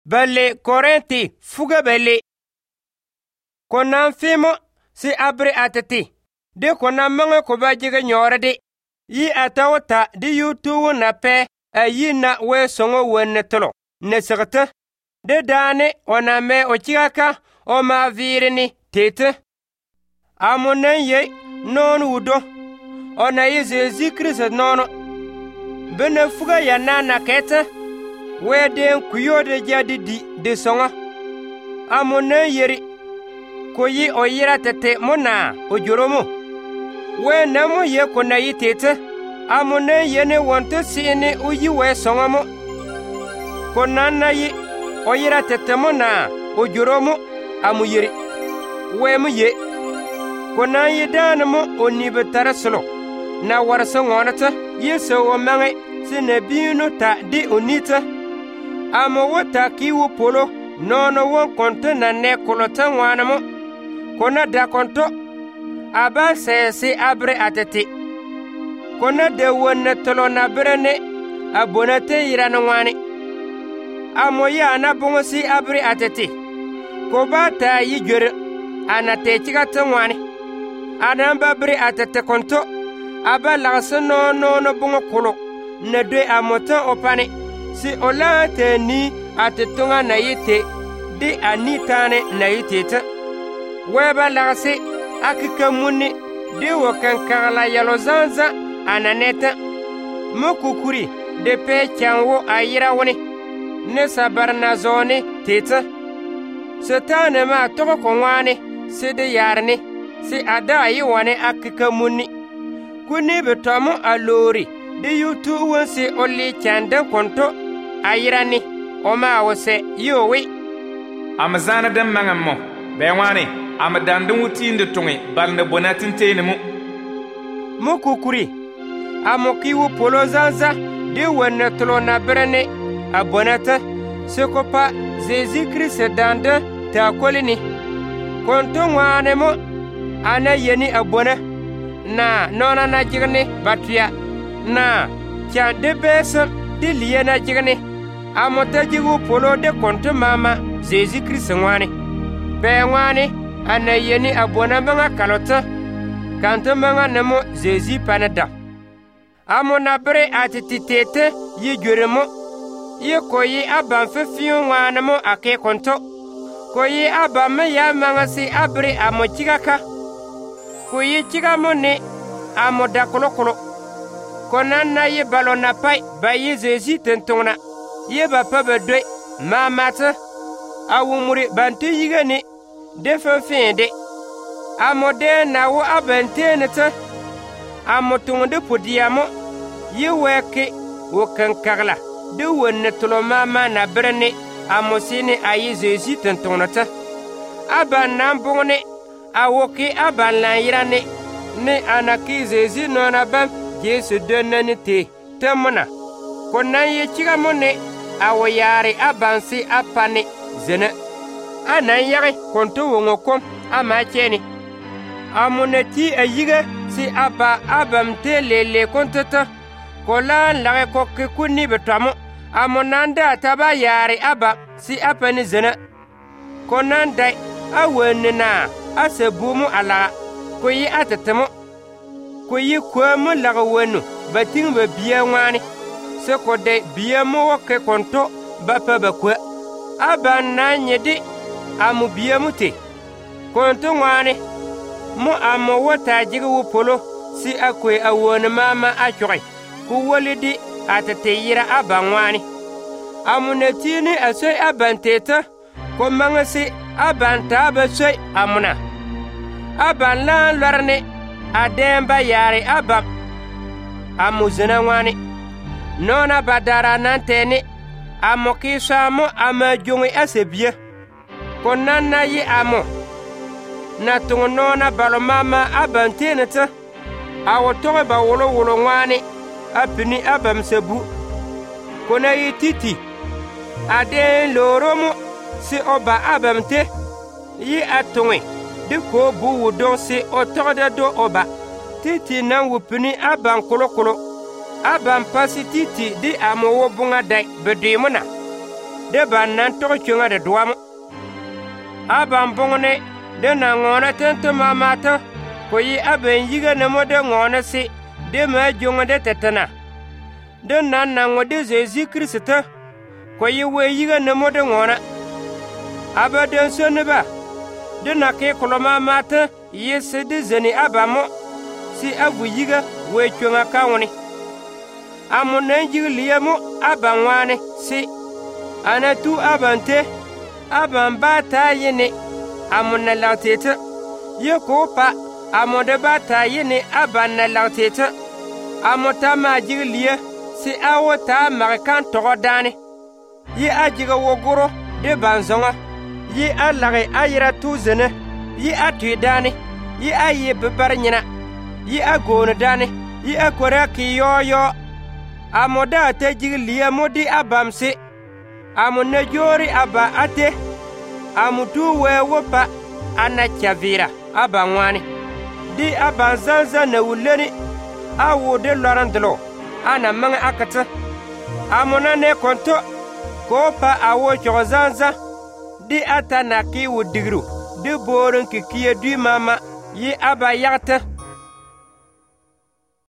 Bale Korenti fuga bale. Konan fimo si abre atati. De konan mange ko ba jige nyore de. Yi atawta di yutu na pe ayi na we songo wenne tolo. Ne sagata. De dane ona me o chigaka o ma virini tete. Amonen ye non wudo. Ona yi Jésus Christ nono. Bene fuga ya nana kete. Weden kuyode jadi di songa. Amonen yeri. Koyi oyira tete mona ojoromo. We namo ye kona yi tete. Amonen yene wonto sini uyi we songa mo. Konana yi oyira tete mona ojoromo amu yeri. We mu ye. Konan yi danamo onibe tarasolo. Na warasa ngonata yeso wo mange sine binu ta di onita. Amo wota kiwu polo nono won konto na ne kolota wanamo. Kona da konto aba se abre atete. Kona de wonne tolo na brene abonate irana wani. Amo ya na bongo si abre atete. Ko bata yi jere anate chigata wani. Anamba bre atete konto aba lagse no bongo kolo ne de amotan opane si ola te ni atetunga na yite di anitane na yitete weba lagse akika muni di wakankala yalo zanza ananeta mukukuri de pe chanwo ayira woni ne sabarna zone tete setane ma toko konwane si de yarne si ada yi wane akika muni kuni betomo alori di yutu wonsi oli chandan konto ayirani oma wose yowi amazana dan mangamo bewani amadandan wuti inde tongi balne bonatin tenemu mukukuri amokiwu polo zanza di wonne tolo na brene abonata sekopa Jésus Christ dande ta kolini konto wane mo ana yeni abona na nona na jigne batuya na chande besa di liye na jigne amota jigu polo de konto mama Jésus Christ ngwane be ngwane ana yeni abona manga kalota kanto manga nemo Jésus panada amona bre atititete yi juremo yi koyi aban fefiyo ngwane mo ake konto koyi abame ya manga si abre amochigaka koyi chigamone amoda kolokolo konana ye balona pai ba ye Jésus tentona ye ba pa bedwe mamata awumuri bantu yigani defenfende amode na wo abenteneta amotunde podiamo ye weke wo kankagla de wonne tolo mama na brene amosini aye Jésus tentonata aban nambone awoki aban lan yirane ne anaki Jésus nona bam Jesu donnani te temuna konan ye chigamone awoyare abansi apane zene anan yare konto wongo kom amacheni amuneti ayiga si aba abam te lele kontota kolan lage kokke kunni betamo amonanda taba yare aba si apane zene konan dai awenna asebumu ala koyi atetemo koyi kwemu laga wenu bating be biya ngwani se ko de biya mo wokke konto bapa bakwa aban na nyedi amu biya mute konto ngwani mo amo wota jigu polo si akwe awona mama achoi ku wolidi atete yira aban ngwani amunetini asoy abanteta ko mangasi abanta basoy amuna aban la lorne ademba yare abam amuzena ngwani nona badara nanteni amoki samo amajongi asebia konana yi amo na tungnona balomama abanteneta awotoge ba wolo ngwani apini abam sebu kona yi titi aden loromo si oba abamte yi atonge de ko bu wudon si otode do oba titi nan wupini aban kolokolo aban pasi titi di amowo bunga dai bedimuna de ban nan tog chunga de duam aban bongne de na ngona tento mamata ko yi aben yiga na mo de ngona si de ma jonga de tetana de nan na ngode Jésus Christ ko yi we yiga na mo de ngona abadan sonba de na ke koloma mata yi se de zeni abamo si abu yiga we chunga kawni amunan jigliamo abanwane si anatu abante aban bata yene amuna lautete yekopa amonde bata yene abanna lautete amota majiglie si awota markan togodani yi ajiga wogoro de banzonga yi alage ayira tuzene yi atidani yi ayi bebarnyina yi agone dani yi akora kiyoyo amoda te jiglie modi abamsi amune jori aba ate amutu wewopa ana chavira abangwani di abanzanza na wuleni awu de lorandlo ana manga akata amuna ne konto kopa awo chozanza di ata na ki wudigru di borun ki kiye du mama yi aba yakta